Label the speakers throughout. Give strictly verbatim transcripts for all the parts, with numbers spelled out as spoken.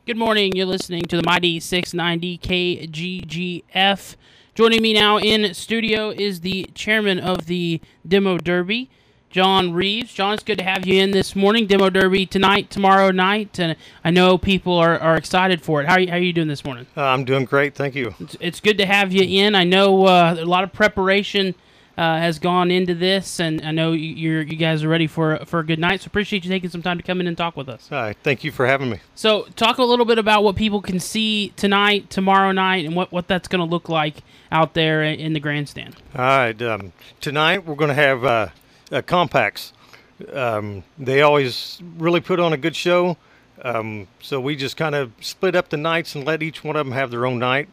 Speaker 1: Good morning. You're listening to the Mighty six ninety K G G F. Joining me now in studio is the chairman of the Demo Derby, John Reeves. John, it's good to have you in this morning. Demo Derby tonight, tomorrow night, and I know people are, are excited for it. How are you, how are you doing this morning?
Speaker 2: Uh, I'm doing great, thank you.
Speaker 1: It's, it's good to have you in. I know uh, a lot of preparation uh, has gone into this, and I know you're, you guys are ready for, for a good night, so appreciate you taking some time to come in and talk with us.
Speaker 2: All right, thank you for having me.
Speaker 1: So talk a little bit about what people can see tonight, tomorrow night, and what, what that's going to look like out there in the grandstand.
Speaker 2: All right, um, tonight we're going to have uh, uh, compacts. Um, they always really put on a good show, um, so we just kind of split up the nights and let each one of them have their own night.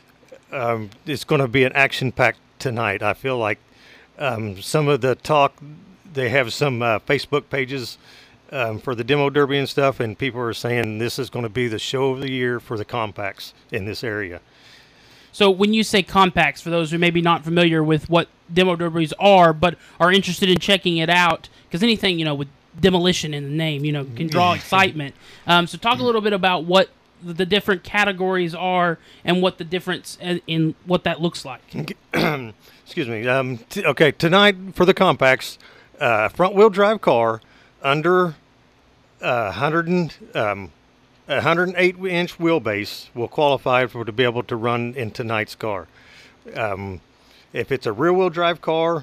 Speaker 2: Um, it's going to be an action-packed tonight. I feel like um, some of the talk, they have some uh, Facebook pages um, for the Demo Derby and stuff, and people are saying this is going to be the show of the year for the compacts in this area.
Speaker 1: So when you say compacts, for those who may be not familiar with what Demo Derbies are, but are interested in checking it out, because anything, you know, with demolition in the name, you know, can draw excitement. Um, so talk a little bit about what the different categories are and what the difference in, in what that looks like.
Speaker 2: Excuse me. Um, t- okay, tonight for the compacts, uh, front-wheel drive car under uh, one hundred and, um, one hundred eight inch wheelbase will qualify for to be able to run in tonight's car. Um, if it's a rear-wheel drive car,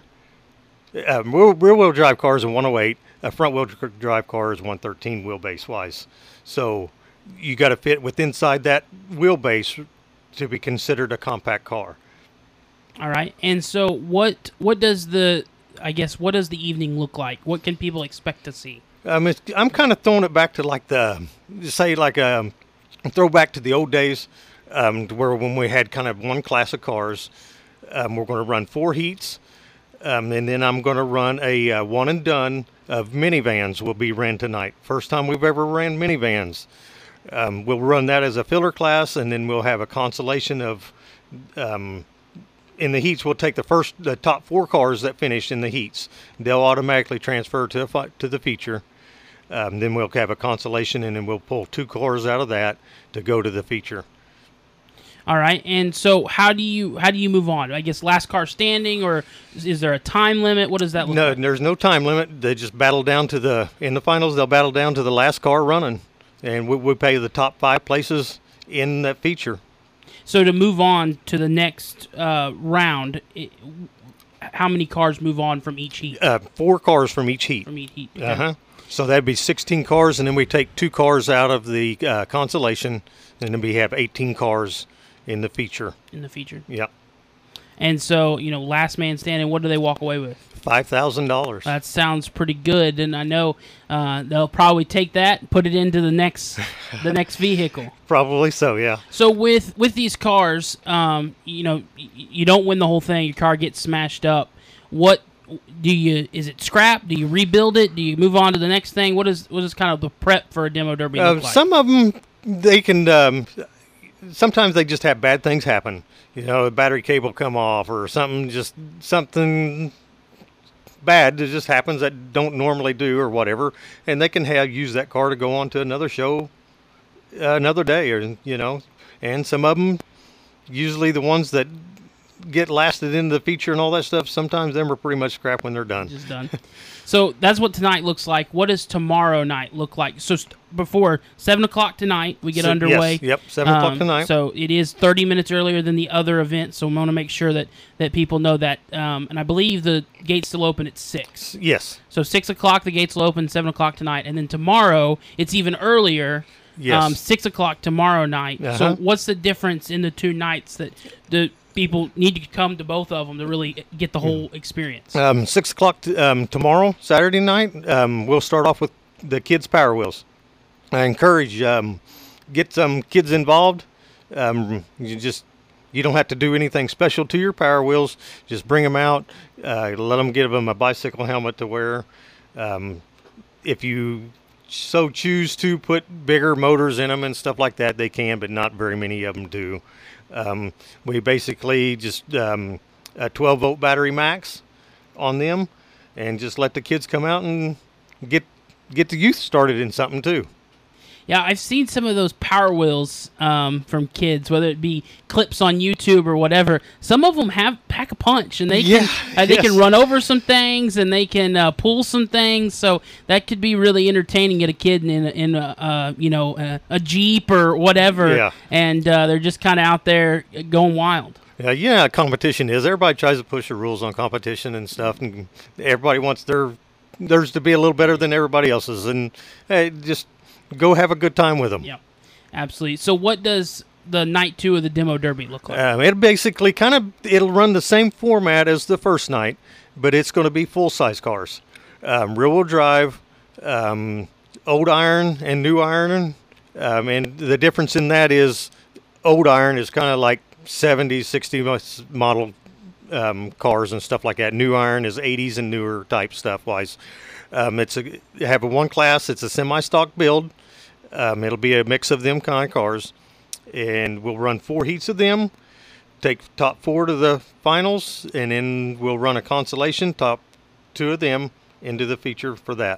Speaker 2: uh, rear-wheel drive car is a one oh eight. A front-wheel drive car is one thirteen wheelbase-wise. So you got to fit with inside that wheelbase to be considered a compact car.
Speaker 1: All right. And so what what does the, I guess, what does the evening look like? What can people expect to see?
Speaker 2: Um, it's, I'm kind of throwing it back to like the, say like a throwback to the old days, um, to where when we had kind of one class of cars. Um, we're going to run four heats, um, and then I'm going to run a uh, one and done of minivans will be ran tonight. First time we've ever ran minivans. Um, we'll run that as a filler class, and then we'll have a consolation of, um, in the heats, we'll take the first, the top four cars that finish in the heats. They'll automatically transfer to a, to the feature. Um, then we'll have a consolation, and then we'll pull two cars out of that to go to the feature.
Speaker 1: All right, and so how do you how do you move on? I guess last car standing, or is, is there a time limit? What does that look
Speaker 2: no,
Speaker 1: like?
Speaker 2: No, there's no time limit. They just battle down to the, in the finals, they'll battle down to the last car running, and we, we pay the top five places in that feature.
Speaker 1: So to move on to the next uh, round, it, how many cars move on from each heat?
Speaker 2: Uh, four cars from each heat.
Speaker 1: From each heat. Okay.
Speaker 2: Uh-huh. So that'd be sixteen cars, and then we take two cars out of the uh, consolation, and then we have eighteen cars in the feature.
Speaker 1: In the feature.
Speaker 2: Yep.
Speaker 1: And so, you know, last man standing, what do they walk away with?
Speaker 2: five thousand dollars.
Speaker 1: That sounds pretty good, and I know uh, they'll probably take that and put it into the next the next vehicle.
Speaker 2: Probably so, yeah.
Speaker 1: So with with these cars, um, you know, y- you don't win the whole thing. Your car gets smashed up. What do you? Is it scrap? Do you rebuild it? Do you move on to the next thing? What is what is kind of the prep for a Demo Derby
Speaker 2: Uh,
Speaker 1: look like?
Speaker 2: some of them, they can. Um, sometimes they just have bad things happen. You know, a battery cable come off, or something. Just something bad that just happens that don't normally do, or whatever, and they can have use that car to go on to another show, uh, another day, or you know. And some of them, usually the ones that get lasted into the feature and all that stuff, sometimes them are pretty much scrap when they're done.
Speaker 1: Just done. So that's what tonight looks like. What does tomorrow night look like? So st- before seven o'clock tonight, we get
Speaker 2: So-
Speaker 1: underway.
Speaker 2: Yes, yep, seven o'clock
Speaker 1: Um,
Speaker 2: tonight.
Speaker 1: So it is thirty minutes earlier than the other event, so we want to make sure that, that people know that. Um, and I believe the gates still open at six.
Speaker 2: Yes.
Speaker 1: So six o'clock, the gates will open, seven o'clock tonight. And then tomorrow, it's even earlier,
Speaker 2: Yes.
Speaker 1: um, six o'clock tomorrow night. So
Speaker 2: Uh-huh.
Speaker 1: what's the difference in the two nights that the people need to come to both of them to really get the whole experience?
Speaker 2: Um, six o'clock t- um, tomorrow, Saturday night. Um, we'll start off with the kids' Power Wheels. I encourage um, get some kids involved. Um, you just you don't have to do anything special to your Power Wheels. Just bring them out. Uh, let them give them a bicycle helmet to wear. Um, if you so choose to put bigger motors in them and stuff like that, they can, but not very many of them do. Um, we basically just um, a twelve volt battery max on them, and just let the kids come out and get get the youth started in something too.
Speaker 1: Yeah, I've seen some of those Power Wheels um, from kids, whether it be clips on YouTube or whatever. Some of them have pack a punch, and they
Speaker 2: Yeah,
Speaker 1: can uh, they
Speaker 2: yes.
Speaker 1: can run over some things, and they can uh, pull some things. So that could be really entertaining at a kid in a, in a uh, you know a, a Jeep or whatever,
Speaker 2: Yeah.
Speaker 1: and uh, they're just kind of out there going wild.
Speaker 2: Yeah, yeah, competition is. Everybody tries to push the rules on competition and stuff, and everybody wants their theirs to be a little better than everybody else's, and hey, just go have a good time with them.
Speaker 1: Yeah, absolutely. So what does the night two of the demo derby look like?
Speaker 2: Um, it basically kind of it'll run the same format as the first night, but it's going to be full size cars, um, rear wheel drive, um, old iron and new iron, um, and the difference in that is old iron is kind of like seventies, sixties model um, cars and stuff like that. New iron is eighties and newer type stuff wise. Um, it's a you have a one class. It's a semi-stock build. Um, it'll be a mix of them kind of cars, and we'll run four heats of them. Take top four to the finals, and then we'll run a consolation top two of them into the feature for that.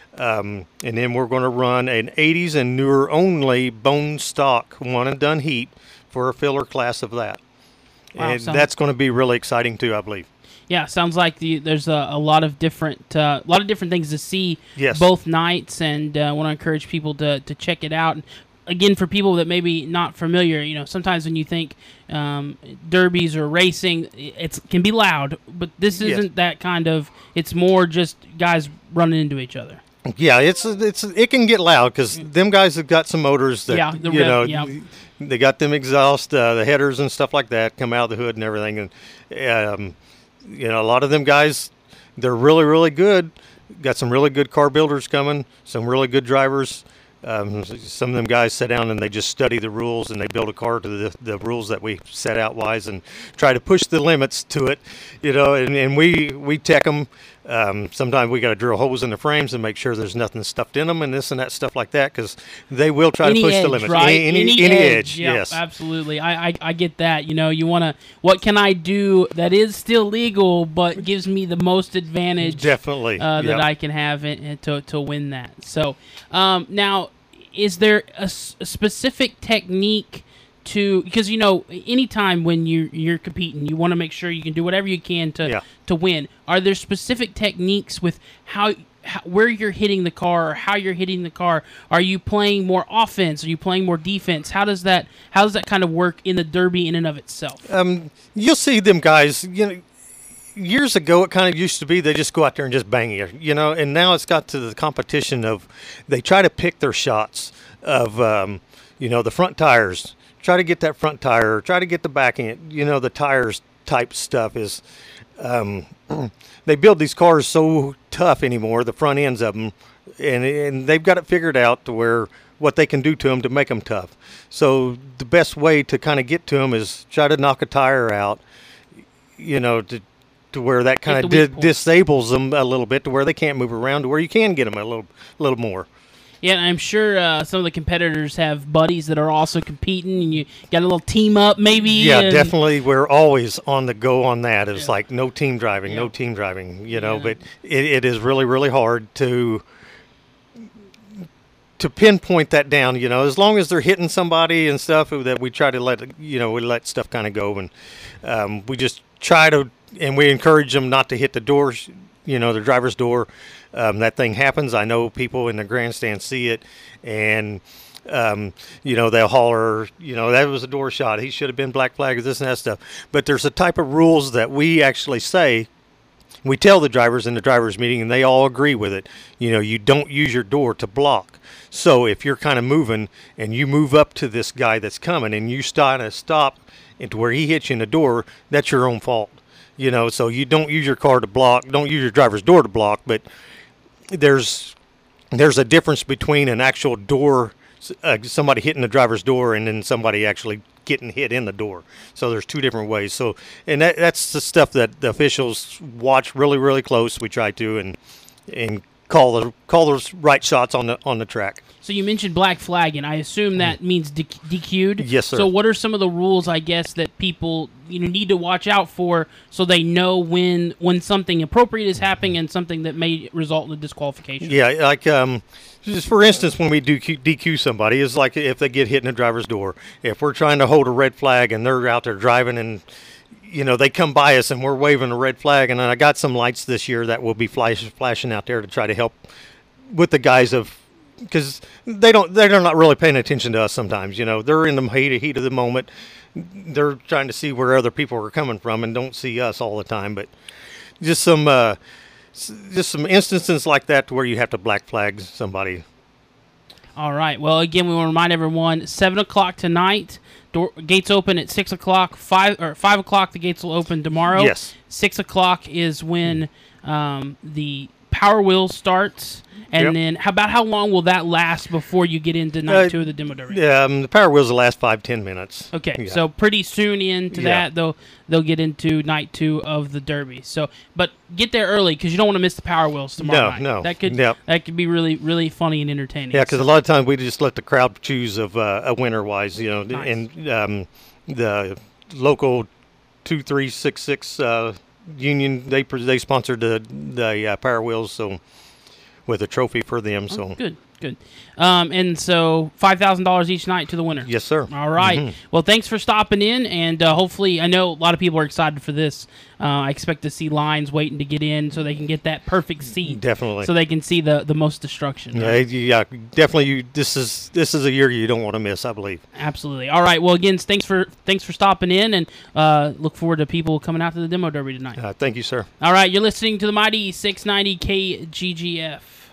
Speaker 2: Um, and then we're going to run an eighties and newer only bone stock one and done heat for a filler class of that.
Speaker 1: Wow,
Speaker 2: and
Speaker 1: sounds-
Speaker 2: that's going to be really exciting too, I believe.
Speaker 1: Yeah, sounds like the, there's a, a lot of different uh, a lot of different things to see
Speaker 2: Yes.
Speaker 1: both nights, and I uh, want to encourage people to, to check it out. Again, for people that maybe not familiar, you know, sometimes when you think um, derbies or racing, it can be loud, but this
Speaker 2: Yes.
Speaker 1: isn't that kind of. It's more just guys running into each other.
Speaker 2: Yeah, it's it's it can get loud because them guys have got some motors that
Speaker 1: Yeah, the
Speaker 2: you
Speaker 1: rev-
Speaker 2: know
Speaker 1: yeah.
Speaker 2: they got them exhaust, uh, the headers and stuff like that come out of the hood and everything, and um, you know a lot of them guys they're really really good. Got some really good car builders coming, some really good drivers. Um, some of them guys sit down and they just study the rules and they build a car to the, the rules that we set out wise and try to push the limits to it, you know. And, and we we tech them. Um, sometimes we got to drill holes in the frames and make sure there's nothing stuffed in them and this and that stuff like that because they will try
Speaker 1: Any
Speaker 2: to push
Speaker 1: edge,
Speaker 2: the limits.
Speaker 1: right?
Speaker 2: Any, any, any edge,
Speaker 1: Yeah,
Speaker 2: yes.
Speaker 1: absolutely. I, I I get that. You know, you want to. What can I do that is still legal but gives me the most advantage?
Speaker 2: Definitely.
Speaker 1: uh, that
Speaker 2: Yep.
Speaker 1: I can have it, and to to win that. So um, now, is there a, s- a specific technique to because you know anytime when you you're competing, you want to make sure you can do whatever you can to
Speaker 2: Yeah.
Speaker 1: to win. Are there specific techniques with how? How, where you're hitting the car or how you're hitting the car? Are you playing more offense? Are you playing more defense? How does that how does that kind of work in the derby in and of itself?
Speaker 2: Um, you'll see them guys, you know, years ago it kind of used to be they just go out there and just bang you, you know, and now it's got to the competition of they try to pick their shots of, um, you know, the front tires, try to get that front tire, try to get the back end, you know, the tires type stuff is, um, they build these cars so tough anymore, the front ends of them, and, and they've got it figured out to where what they can do to them to make them tough. So the best way to kind of get to them is try to knock a tire out, you know, to to where that kind
Speaker 1: Hit
Speaker 2: of
Speaker 1: the
Speaker 2: di-
Speaker 1: weak points.
Speaker 2: disables them a little bit to where they can't move around to where you can get them a little little more.
Speaker 1: Yeah, and I'm sure uh, some of the competitors have buddies that are also competing, and you got a little team up maybe.
Speaker 2: Yeah,
Speaker 1: and-
Speaker 2: definitely. We're always on the go on that. It's like no team driving,
Speaker 1: Yeah.
Speaker 2: no team driving, you know,
Speaker 1: Yeah.
Speaker 2: but it, it is really, really hard to to pinpoint that down, you know, as long as they're hitting somebody and stuff that we try to let, you know, we let stuff kind of go. And um, we just try to, and we encourage them not to hit the doors, you know, the driver's door. Um, that thing happens. I know people in the grandstand see it, and um, you know they'll holler, you know, that was a door shot. He should have been black flag, or this and that stuff. But there's a type of rules that we actually say. We tell the drivers in the drivers meeting, and they all agree with it. You know, you don't use your door to block. So if you're kind of moving and you move up to this guy that's coming, and you start to stop into where he hits you in the door, that's your own fault. You know, so you don't use your car to block, don't use your driver's door to block, but there's there's a difference between an actual door, uh, somebody hitting the driver's door, and then somebody actually getting hit in the door. So there's two different ways. So, and that, that's the stuff that the officials watch really, really close. We try to and and call the call those right shots on the on the track.
Speaker 1: So you mentioned black flag, and I assume that means D- DQ'd.
Speaker 2: Yes, sir.
Speaker 1: So what are some of the rules, I guess, that people you know need to watch out for so they know when when something appropriate is happening and something that may result in a disqualification?
Speaker 2: Yeah, like um, just for instance, when we do Q- D Q somebody, is like if they get hit in the driver's door. If we're trying to hold a red flag and they're out there driving and you know they come by us and we're waving a red flag, and I got some lights this year that will be flash, flashing out there to try to help with the guys of. Because they don't, they're not really paying attention to us sometimes. You know, they're in the heat, heat of the moment. They're trying to see where other people are coming from and don't see us all the time. But just some, uh, just some instances like that where you have to black flag somebody.
Speaker 1: All right. Well, again, we want to remind everyone: seven o'clock tonight. Door, gates open at six o'clock. Five or five o'clock. The gates will open tomorrow.
Speaker 2: Yes.
Speaker 1: Six o'clock is when um, the Power Wheel starts. And
Speaker 2: Yep.
Speaker 1: then, how about how long will that last before you get into night
Speaker 2: Uh,
Speaker 1: two of the demo derby?
Speaker 2: Um, the Power Wheels will last five, ten minutes.
Speaker 1: Okay,
Speaker 2: Yeah.
Speaker 1: so pretty soon into
Speaker 2: Yeah.
Speaker 1: that, they'll they'll get into night two of the derby. So, but get there early because you don't want to miss the Power Wheels tomorrow
Speaker 2: No,
Speaker 1: night.
Speaker 2: no.
Speaker 1: that could
Speaker 2: Yep.
Speaker 1: that could be really really funny and entertaining.
Speaker 2: Yeah, because
Speaker 1: So-
Speaker 2: a lot of times we just let the crowd choose of uh, a winner wise, you know,
Speaker 1: Nice.
Speaker 2: and um, the local two three six six uh, union they pr- they sponsored the the uh, Power Wheels, so with a trophy for them. So
Speaker 1: Oh, good, good. Um, and so five thousand dollars each night to the winner.
Speaker 2: yes, sir.
Speaker 1: All right.
Speaker 2: Mhm.
Speaker 1: Well, thanks for stopping in, and uh, hopefully, I know a lot of people are excited for this. Uh, I expect to see lines waiting to get in so they can get that perfect seat.
Speaker 2: Definitely.
Speaker 1: So they can see the, the most destruction.
Speaker 2: Yeah,
Speaker 1: right?
Speaker 2: yeah, definitely. You this is this is a year you don't want to miss, I believe.
Speaker 1: Absolutely. All right. Well, again, thanks for thanks for stopping in, and uh, look forward to people coming out to the demo derby tonight.
Speaker 2: Uh, thank you, sir.
Speaker 1: All right. You're listening to the Mighty six ninety K G G F.